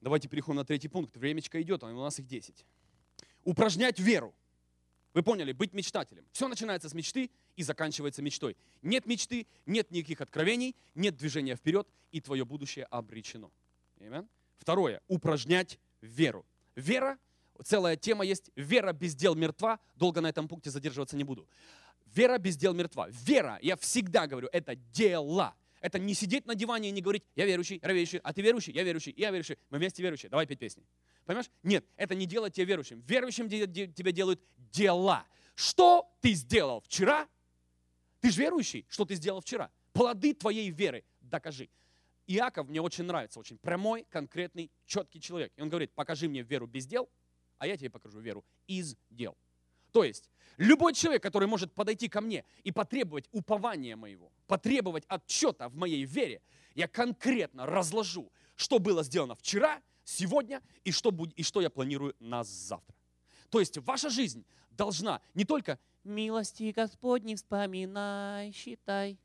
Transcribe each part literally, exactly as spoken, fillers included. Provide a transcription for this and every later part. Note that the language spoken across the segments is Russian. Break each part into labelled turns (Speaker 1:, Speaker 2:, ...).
Speaker 1: Давайте переходим на третий пункт. Времечко идет, а у нас их десять. Упражнять веру. Вы поняли, быть мечтателем. Все начинается с мечты и заканчивается мечтой. Нет мечты, нет никаких откровений, нет движения вперед, и твое будущее обречено. Amen. Второе. Упражнять веру. Вера, целая тема есть. Вера без дел мертва. Долго на этом пункте задерживаться не буду. Вера без дел мертва. Вера, я всегда говорю, это дела. Это не сидеть на диване и не говорить, я верующий, я верующий, а ты верующий, я верующий, я верующий. Мы вместе верующие. Давай петь песни. Понимаешь? Нет, это не делать тебя верующим. Верующим тебя делают дела. Что ты сделал вчера? Ты же верующий, что ты сделал вчера. Плоды твоей веры докажи. Иаков мне очень нравится, очень прямой, конкретный, четкий человек. И он говорит, покажи мне веру без дел, а я тебе покажу веру из дел. То есть, любой человек, который может подойти ко мне и потребовать упования моего, потребовать отчета в моей вере, я конкретно разложу, что было сделано вчера, сегодня и что, будет, и что я планирую на завтра. То есть, ваша жизнь должна не только «милости Господни вспоминай, считай».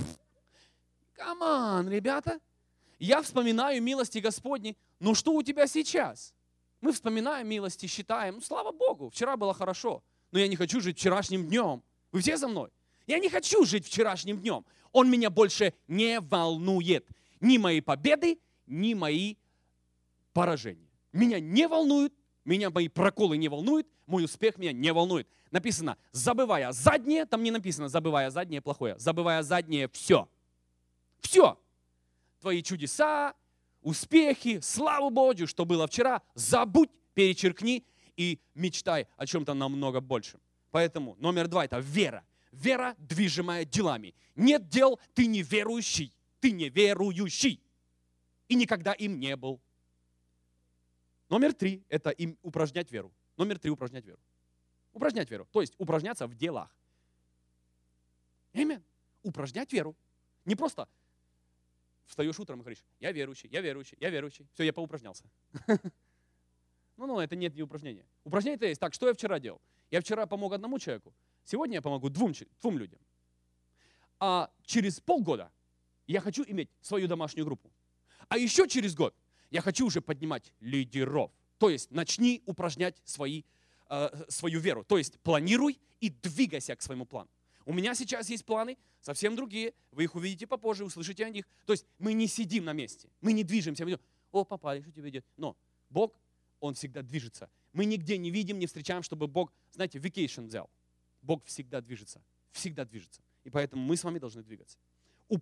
Speaker 1: Камон, ребята. Я вспоминаю милости Господни. Ну что у тебя сейчас? Мы вспоминаем милости, считаем. Ну, слава Богу, вчера было хорошо. Но я не хочу жить вчерашним днем. Вы все за мной? Я не хочу жить вчерашним днем. Он меня больше не волнует. Ни мои победы, ни мои поражения. Меня не волнуют, меня мои проколы не волнуют, мой успех меня не волнует. Написано, забывая заднее, там не написано, забывая заднее плохое, забывая заднее все. Все. Твои чудеса, успехи, славу Божью, что было вчера, забудь, перечеркни и мечтай о чем-то намного большем. Поэтому номер два – это вера. Вера, движимая делами. Нет дел, ты не верующий. Ты не верующий. И никогда им не был. Номер три – это им упражнять веру. Номер три – упражнять веру. Упражнять веру. То есть упражняться в делах. Аминь. Упражнять веру. Не просто встаешь утром и говоришь, я верующий, я верующий, я верующий. Все, я поупражнялся. Ну-ну, это нет не упражнения. Упражнение это есть. Так, что я вчера делал? Я вчера помог одному человеку. Сегодня я помогу двум, двум людям. А через полгода я хочу иметь свою домашнюю группу. А еще через год я хочу уже поднимать лидеров. То есть начни упражнять свои, э, свою веру. То есть планируй и двигайся к своему плану. У меня сейчас есть планы, совсем другие. Вы их увидите попозже, услышите о них. То есть мы не сидим на месте. Мы не движемся. Мы идем, о, папа, что тебе идет? Но Бог, Он всегда движется. Мы нигде не видим, не встречаем, чтобы Бог, знаете, vacation взял. Бог всегда движется. Всегда движется. И поэтому мы с вами должны двигаться.